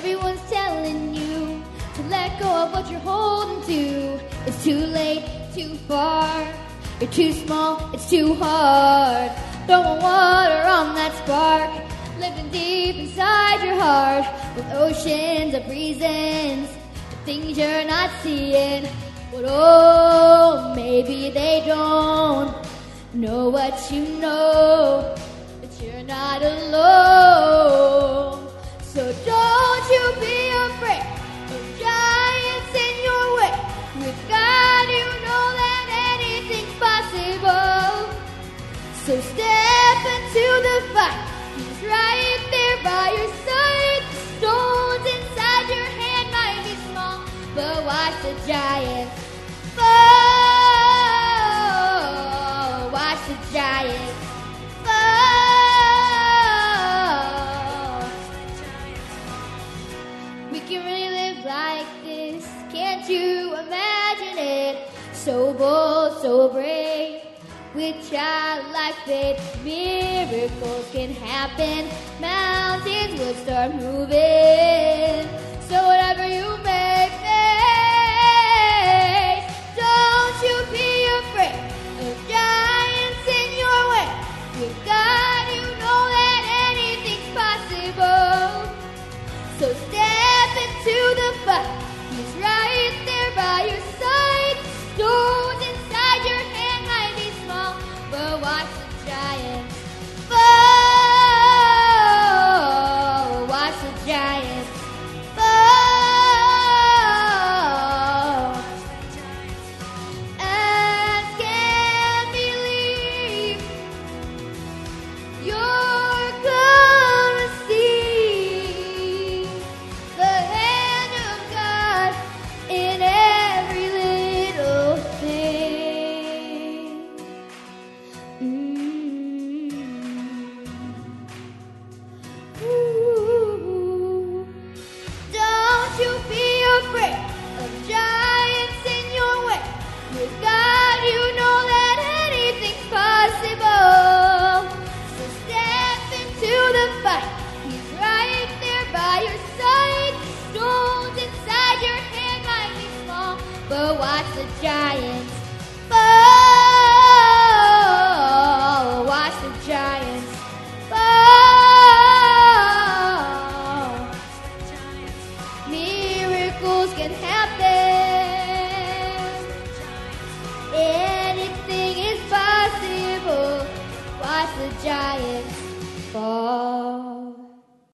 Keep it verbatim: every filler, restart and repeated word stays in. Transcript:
everyone's telling you to let go of what you're holding to. It's too late, too far. You're too small, it's too hard. Throwing water on that spark, living deep inside your heart, with oceans of reasons, the things you're not seeing. But oh, maybe they don't know what you know, that you're not alone. So don't you be afraid of giants in your way. With God you know that anything's possible. So step into the fight, He's right there by your side. The stones inside your hand might be small, but watch the giants fall. Watch the giants fall. We can really live like this, can't you imagine it? So bold, so brave, with childlike faith, miracles can happen. Mountains will start moving. So whatever you may face, don't you be afraid of giants in your way. With God you know that anything's possible. So step into the fight, He's right there by your side. Stones inside your hand might be small, but watch the giants fall. Watch the giants fall. Ask and believe, you're gonna see the hand of God in every little thing. Mm. Ooh. Don't you be afraid of giants in your way. With God you know that anything's possible. So step into the fight, He's right there by your side. Stones inside your hand might be small, but watch the giants fall. Watch the giants fall. Miracles can happen. Anything is possible. Watch the giants fall.